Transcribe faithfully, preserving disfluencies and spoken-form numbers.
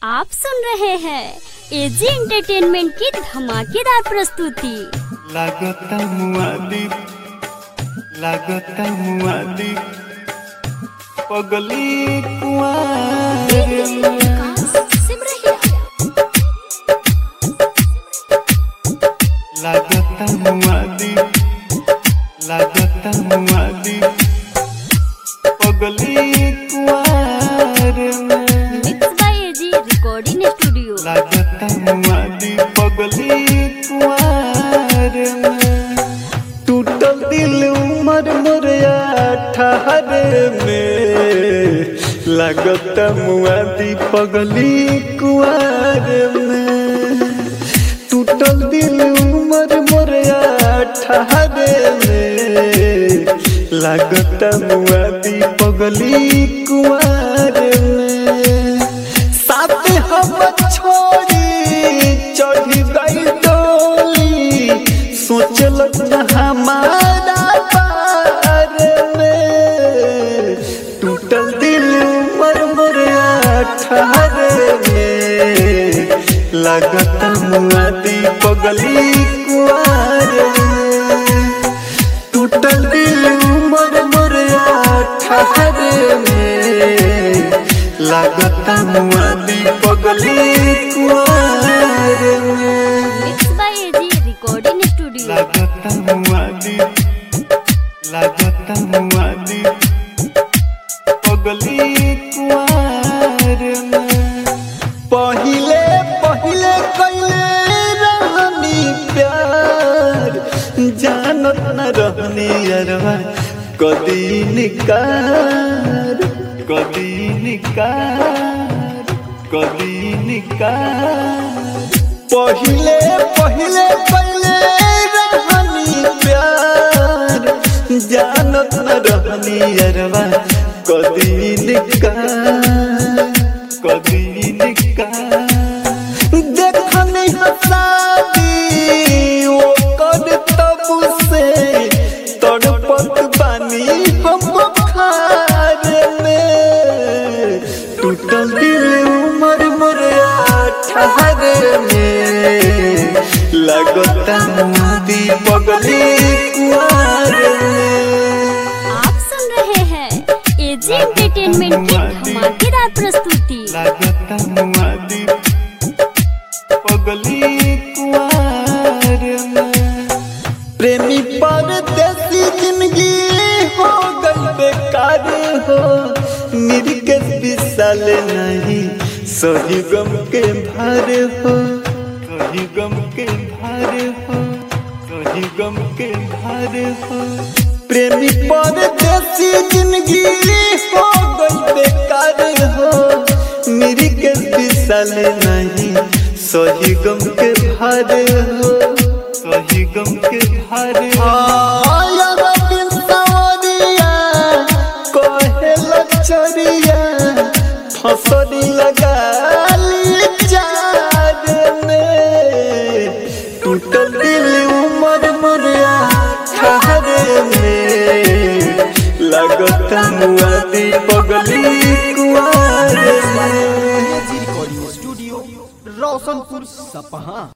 आप सुन रहे हैं एजी एंटरटेनमेंट की धमाकेदार प्रस्तुति। लागता मुआदी लागता मुआदी पगली कुआर लागता मुआदी लागता मुआदी पगली कुआर mix by AG recording studio. लागता मुआदी पगली कुआर टूटल दिल उमर मोरिया ठहरे में लागता मुआदी पगली कुआर में टूटल दिल उमर मोरिया ठहरे में लागता मुआदी पगली कुआर में साथ हम छोड़ी चढ़ी गई डोली सोचल न हमारा बारे में टूटल दिल उमर मोरिया ठहरे में लागता मुआदी पगली कुआर में टूटल दिल उमर मोरिया ठहरे में लागता मुआदी पगली कुआर में mix by AG recording studio. लागता मुआदी लागता मुआदी पगली कुआर में पहिले पहिले कइले रहनी प्यार जानत न रहनी अरवा कदी निकार कदी निकार कदी निकार पहिले पहिले कइले रहनी प्यार जानत न रहनी अरवा कदी निकार कदी निकार देखनी हसादी वो कर तब से तड़पत बानी हम बुखार में टूटल दिल उमर मोरिया ठहरे में लागता मुआदी पगली कुआर में आप सुन रहे हैं एजी एंटरटेनमेंट की धमाकेदार प्रस्तुति। लागता मुआदी पगली कुआर में प्रेमी परदेसी जिंदगी हो गई बेकार हो निरके विशाल नहीं सही गम के भार हो सही गम के भार हो सही गम के भार हो प्रेमी परदेसी जिंदगी हो गई बेकार हो निरके विशाल नहीं सही गम के भार हो सही गम के भार आया बिन सवरिया कोहे लचरिया फसरी लगा ली चार में टूटल दिल उमर मोरिया ठहरे में लागता मुआदी पगली कुआर में स्टूडियो रोशनपुर सपहा।